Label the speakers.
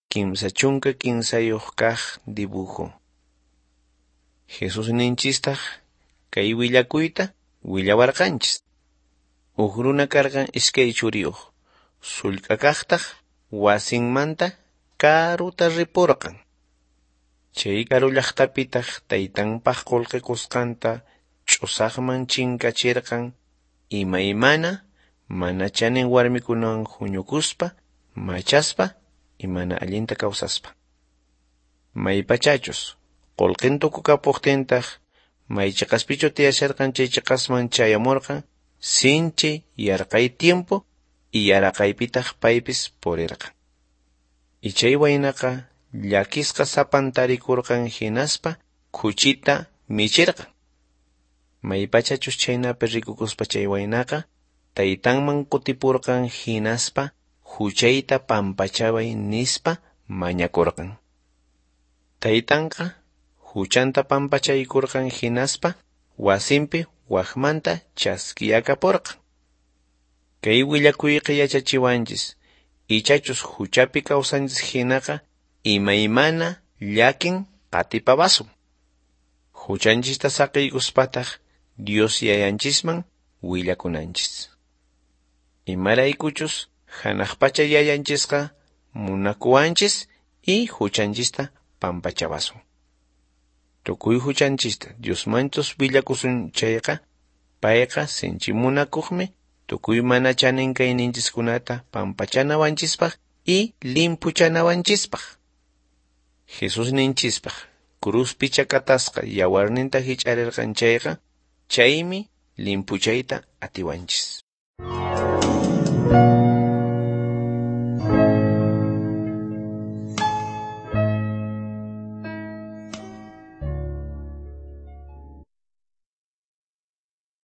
Speaker 1: kimsa chunka kinsayuq kaq dibujo. Jesus ninchistaq kay willakuyta willawarqanchis. Huk runa karqan iskay churiyuq. Sullk'a kaqtaq wasinmanta karuta ripurqan. Chay karu llaqtapitaq taytanpaq qullqikusqanta ch'usaqman chinkachirqan imaymana mana chanin warmikunawan huñukuspa, machaspa y mana allinta kawsaspa. Maypachachus qullqin tukukapuqtintaq may chiqaspichu tiyasharqan chay chiqasman chayamurqan sinchi yarqay tiempo y yaraqaypitaq paypis purirqan. Y chay waynaqa llakisqa sapan tarikurqan hinaspa kuchita michirqan. Maypachachus chaynapi rikukuspa chay waynaqa taytanman kutipurqan hinaspa huchayta pampachaway nispa mañakurqan. Taytanqa huchanta pampachaykurqan hinaspa wasinpi waqmanta chaskiyakapurqan. Kay willakuyqa yachachiwanchis ichachus huchapi kawsanchis hinaqa imaymana llakin qatipawasun. Huchanchista saqiykuspataq Dios yayanchisman willakunanchis. Imaraykuchus hanaq pacha yayanchisqa munakuwanchis y huchanchista pampachawasun. Tukuy huchanchista Diosmantus willakusun chayqa payqa sinchi munakuqmi tukuy mana chanin kayninchiskunata pampachanawanchispaq y limpuchanawanchispaq. Jesus ninchispaq cruzpi chakatasqa yawarninta hich'arirqan chayqa chaymi limpuchayta atiwanchis.